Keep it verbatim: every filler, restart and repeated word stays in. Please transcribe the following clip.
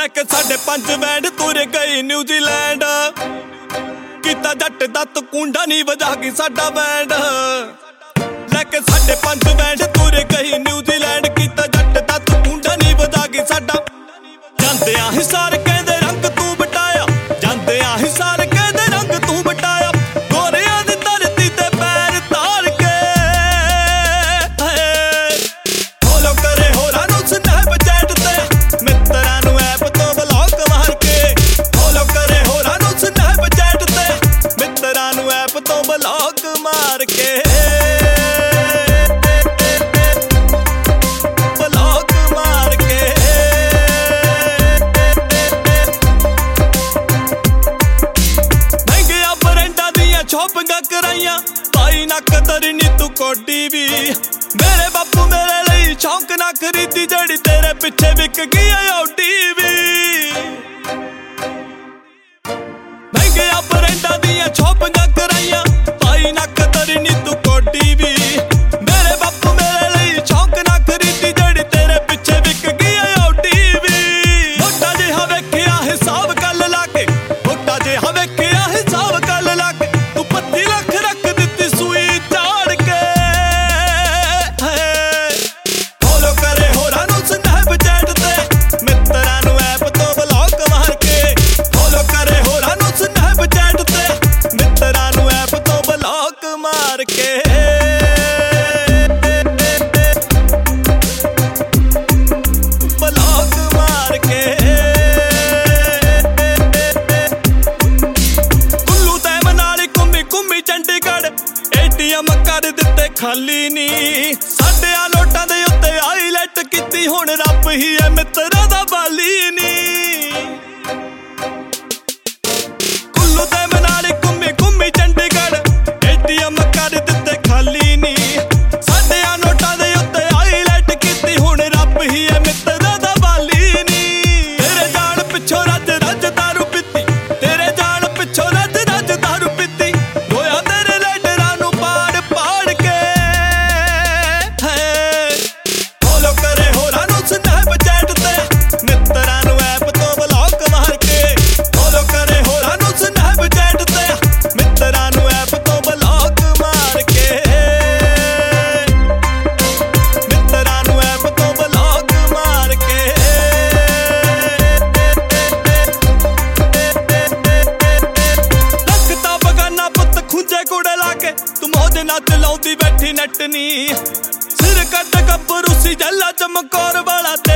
लैके साढ़े पंज बैंड तुर गई न्यूजीलैंड किता जट दत्त कुंडा नहीं वजा गई साडा बैंड लैके साढ़े पंज बैंड तुर गई न्यूजीलैंड किता जट दत्त कुंडा नहीं वजा गई साडा जांदियां ही सारे कहंदे रंग तू बटाया जांदियां ही सारे कहंदे रंग तू बटाया गोरियां दी धरती ते पैर तार के फॉलो करे होरां नूं स्नैपचैट ते मित्रां नूं ऐप तो ब्लॉक मार के फॉलो करे होरां नूं स्नैपचैट ते मित्रां नूं ऐप तो ब्लॉक मार के शॉपिंगा कराइया पाई ना कदर नी तू कोडी भी मेरे बापू मेरे लिए शौक ना खरीदी जड़ी तेरे पिछे विक गई औडी भी महंगे ब्रांडा दियां शॉपिंगा कराइया पाई ना कदर नी तू कोडी भी मेरे बापू मेरे लिए शौक ना खरीदी जड़ी तेरे पिछे विक गई औडी भी मोटा जिहा वेखिया हिसाब कल ला के मोटा जिहा वेखिया हिसाब कल ला के लख रख दिती सुई चाड़ के फॉलो करे होरां नूं स्नैपचैट ते मित्रां नूं ऐप तो ब्लॉक मार के फॉलो करे होरां नूं स्नैपचैट ते मित्रां नूं ऐप तो ब्लॉक मार के ब्लॉक मार के चंडीगढ़ एटीएम कर दिते खाली नी साडे आ नोटां दे उत्ते हाईलाइट कीती हुण रब ही है मित्रा दा बाली नी कुल्लू ते मनाली घुम्मी घुम्मी चंडीगढ़ एटीएम कर दिते खाली नी साडे आ नोटां दे उत्ते हाईलाइट कीती हुण रब ही है मित्रा दा बाली नी तेरे जान पिछों रज रज दारू पीती तेरे जान पिछों रज रज दारू पीती नच लाउंदी बैठी नट नी सिर कट गब्बरू सी जला चमकौर वाला